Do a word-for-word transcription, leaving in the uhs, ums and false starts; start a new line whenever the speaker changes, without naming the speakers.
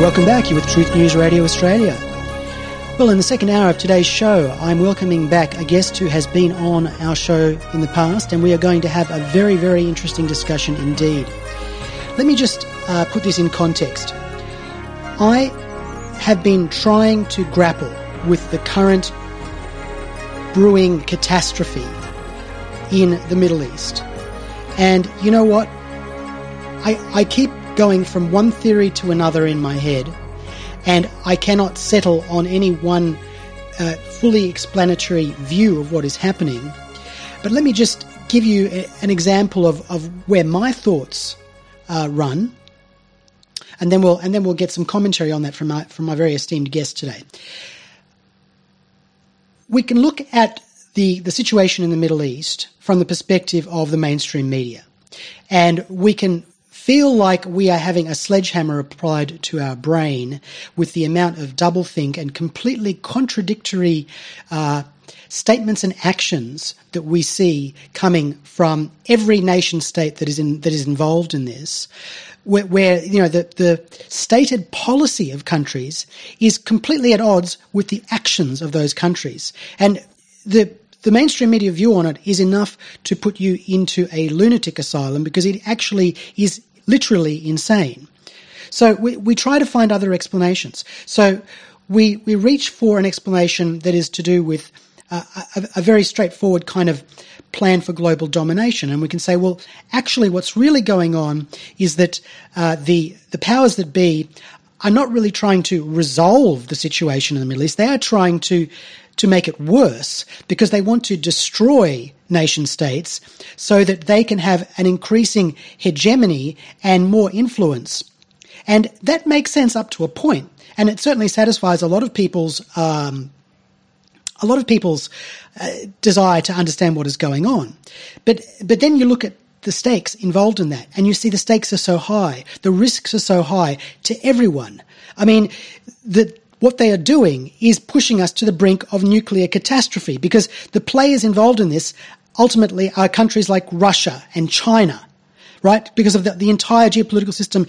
welcome back. You're with Truth News Radio Australia. Well, in the second hour of today's show, I'm welcoming back a guest who has been on our show in the past, and we are going to have a very, very interesting discussion indeed. Let me just uh, put this in context. I have been trying to grapple with the current brewing catastrophe in the Middle East. And you know what? I, I keep going from one theory to another in my head, and I cannot settle on any one uh, fully explanatory view of what is happening. But let me just give you a, an example of, of where my thoughts uh, run, and then we'll and then we'll get some commentary on that from my from my very esteemed guest today. We can look at the the situation in the Middle East from the perspective of the mainstream media, and we can feel like we are having a sledgehammer applied to our brain with the amount of doublethink and completely contradictory uh, statements and actions that we see coming from every nation state that is in that is involved in this, where, where you know the, the stated policy of countries is completely at odds with the actions of those countries, and the The mainstream media view on it is enough to put you into a lunatic asylum because it actually is literally insane. So we, we try to find other explanations. So we we reach for an explanation that is to do with uh, a, a very straightforward kind of plan for global domination. And we can say, well, actually what's really going on is that uh, the the powers that be are not really trying to resolve the situation in the Middle East. They are trying to to make it worse because they want to destroy nation states so that they can have an increasing hegemony and more influence. And that makes sense up to a point, and it certainly satisfies a lot of people's um, a lot of people's uh, desire to understand what is going on. But but then you look at the stakes involved in that, and you see the stakes are so high, the risks are so high to everyone. I mean, the what they are doing is pushing us to the brink of nuclear catastrophe because the players involved in this ultimately are countries like Russia and China, right? Because of the, the entire geopolitical system